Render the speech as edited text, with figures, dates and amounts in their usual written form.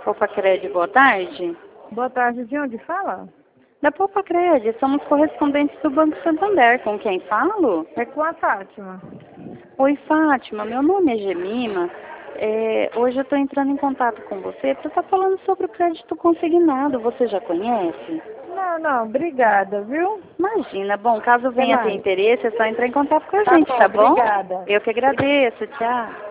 Poupa Cred, boa tarde. Boa tarde, de onde fala? Da Poupa Cred, somos correspondentes do Banco Santander. Com quem falo? É com a Fátima. Oi, Fátima, meu nome é Gemima. Hoje eu estou entrando em contato com você para estar falando sobre o crédito consignado. Você já conhece? Não, obrigada, viu? Imagina. Bom, caso venha ter mais. interesse, é só entrar em contato com a Tá gente, bom, tá bom? obrigada. Eu que agradeço. Tchau.